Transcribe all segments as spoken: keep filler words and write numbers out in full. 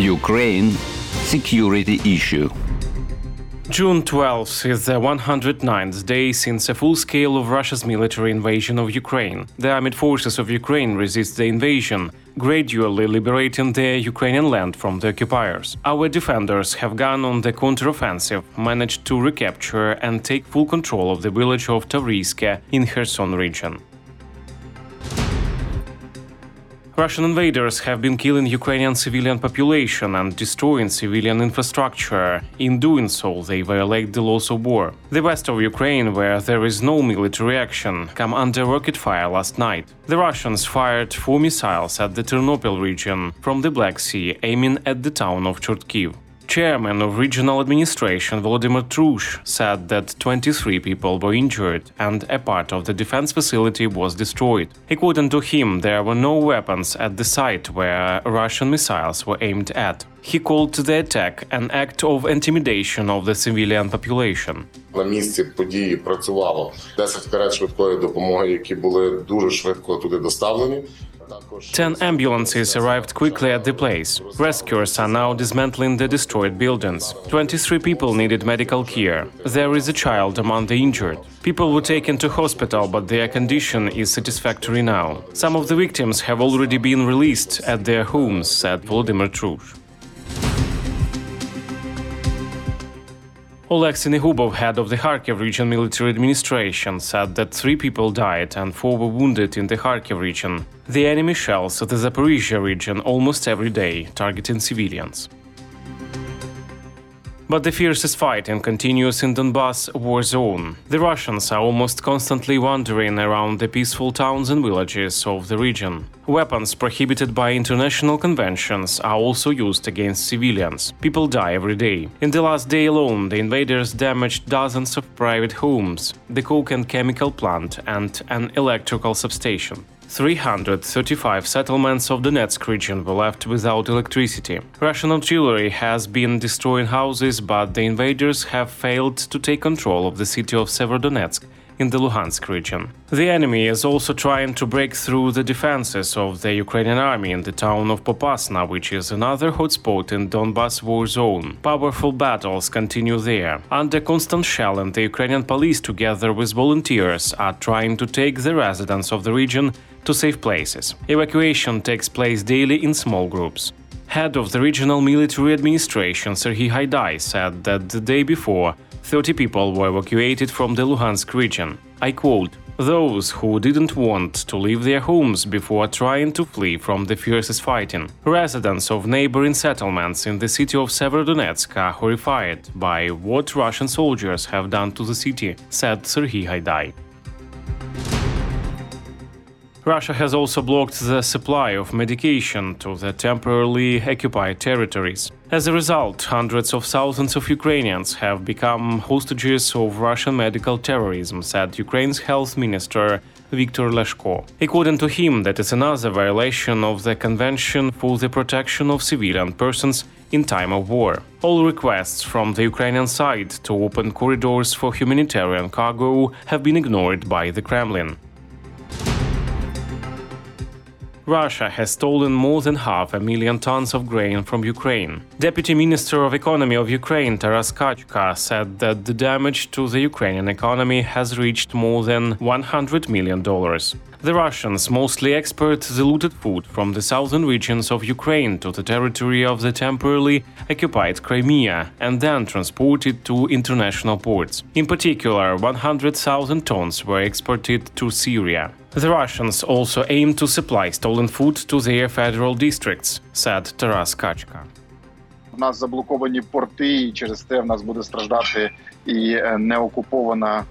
Ukraine security issue. June twelfth is the one hundred ninth day since a full scale of Russia's military invasion of Ukraine. The armed forces of Ukraine resist the invasion, gradually liberating the Ukrainian land from the occupiers. Our defenders have gone on the counteroffensive, managed to recapture and take full control of the village of Tavriske in Kherson region. Russian invaders have been killing Ukrainian civilian population and destroying civilian infrastructure. In doing so, they violate the laws of war. The west of Ukraine, where there is no military action, come under rocket fire last night. The Russians fired four missiles at the Ternopil region from the Black Sea, aiming at the town of Chortkiv. Chairman of Regional Administration Volodymyr Trush said that twenty-three people were injured and a part of the defense facility was destroyed. According to him, there were no weapons at the site where Russian missiles were aimed at. He called the attack an act of intimidation of the civilian population. На місці події працювало десять карет швидкої допомоги, які були дуже швидко туди доставлені. Ten ambulances arrived quickly at the place. Rescuers are now dismantling the destroyed buildings. twenty-three people needed medical care. There is a child among the injured. People were taken to hospital, but their condition is satisfactory now. Some of the victims have already been released at their homes, said Volodymyr Trush. Oleg Sinegubov, head of the Kharkiv region military administration, said that three people died and four were wounded in the Kharkiv region. The enemy shells the Zaporizhia region almost every day, targeting civilians. But the fiercest fighting continues in Donbas war zone. The Russians are almost constantly wandering around the peaceful towns and villages of the region. Weapons prohibited by international conventions are also used against civilians. People die every day. In the last day alone, the invaders damaged dozens of private homes, the coke and chemical plant, and an electrical substation. three hundred thirty-five settlements of Donetsk region were left without electricity. Russian artillery has been destroying houses, but the invaders have failed to take control of the city of Severodonetsk in the Luhansk region. The enemy is also trying to break through the defenses of the Ukrainian army in the town of Popasna, which is another hotspot in Donbas war zone. Powerful battles continue there. Under constant shelling, the Ukrainian police, together with volunteers, are trying to take the residents of the region to safe places. Evacuation takes place daily in small groups. Head of the regional military administration Serhiy Haidai said that the day before, thirty people were evacuated from the Luhansk region. I quote, "Those who didn't want to leave their homes before trying to flee from the fiercest fighting. Residents of neighboring settlements in the city of Severodonetsk are horrified by what Russian soldiers have done to the city," said Serhiy Haidai. Russia has also blocked the supply of medication to the temporarily occupied territories. As a result, hundreds of thousands of Ukrainians have become hostages of Russian medical terrorism, said Ukraine's health minister Viktor Leshko. According to him, that is another violation of the Convention for the Protection of Civilian Persons in Time of War. All requests from the Ukrainian side to open corridors for humanitarian cargo have been ignored by the Kremlin. Russia has stolen more than half a million tons of grain from Ukraine. Deputy Minister of Economy of Ukraine Taras Kachka said that the damage to the Ukrainian economy has reached more than one hundred million dollars. The Russians mostly export the looted food from the southern regions of Ukraine to the territory of the temporarily occupied Crimea and then transport it to international ports. In particular, one hundred thousand tons were exported to Syria. The Russians also aim to supply stolen food to their federal districts, said Taras Kachka. У нас заблоковані порти, і через те в нас буде страждати і неокупована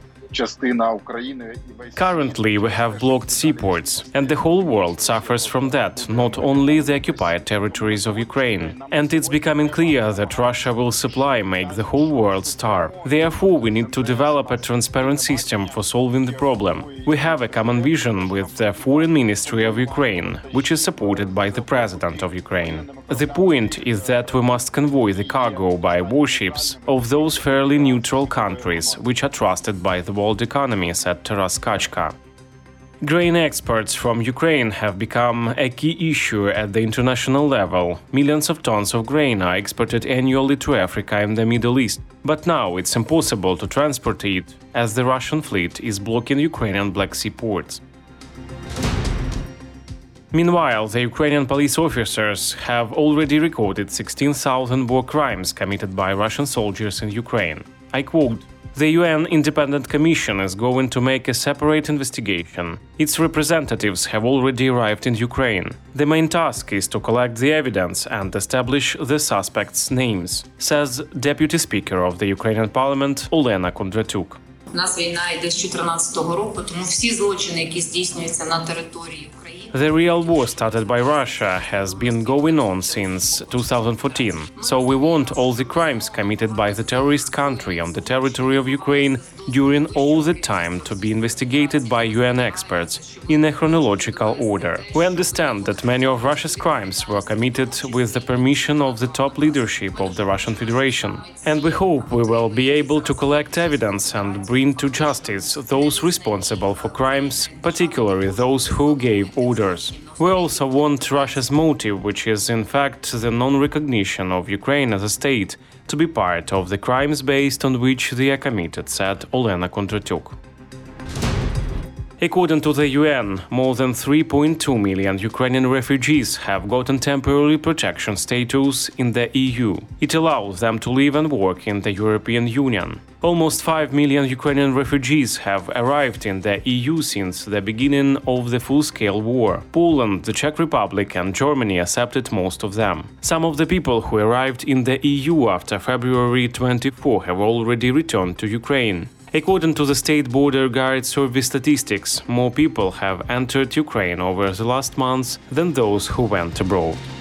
Currently, we have blocked seaports, and the whole world suffers from that, not only the occupied territories of Ukraine. And it's becoming clear that Russia will supply make the whole world starve. Therefore, we need to develop a transparent system for solving the problem. We have a common vision with the Foreign Ministry of Ukraine, which is supported by the President of Ukraine. The point is that we must convoy the cargo by warships of those fairly neutral countries, which are trusted by the world economy, said Taras Kachka. Grain exports from Ukraine have become a key issue at the international level. Millions of tons of grain are exported annually to Africa and the Middle East. But now it's impossible to transport it, as the Russian fleet is blocking Ukrainian Black Sea ports. Meanwhile, the Ukrainian police officers have already recorded sixteen thousand war crimes committed by Russian soldiers in Ukraine. I quote, "The U N Independent Commission is going to make a separate investigation. Its representatives have already arrived in Ukraine. The main task is to collect the evidence and establish the suspects' names," says Deputy Speaker of the Ukrainian Parliament Olena Kondratyuk. У нас війна йде з чотирнадцятого року, тому всі злочини, які здійснюються на території України. The real war started by Russia has been going on since two thousand fourteen, so we want all the crimes committed by the terrorist country on the territory of Ukraine during all the time to be investigated by U N experts in a chronological order. We understand that many of Russia's crimes were committed with the permission of the top leadership of the Russian Federation, and we hope we will be able to collect evidence and bring to justice those responsible for crimes, particularly those who gave orders. We also want Russia's motive, which is in fact the non-recognition of Ukraine as a state, to be part of the crimes based on which they are committed, said Olena Kondratyuk. According to the U N, more than three point two million Ukrainian refugees have gotten temporary protection status in the E U. It allows them to live and work in the European Union. Almost five million Ukrainian refugees have arrived in the E U since the beginning of the full-scale war. Poland, the Czech Republic and Germany accepted most of them. Some of the people who arrived in the E U after February twenty-fourth have already returned to Ukraine. According to the State Border Guard Service statistics, more people have entered Ukraine over the last months than those who went abroad.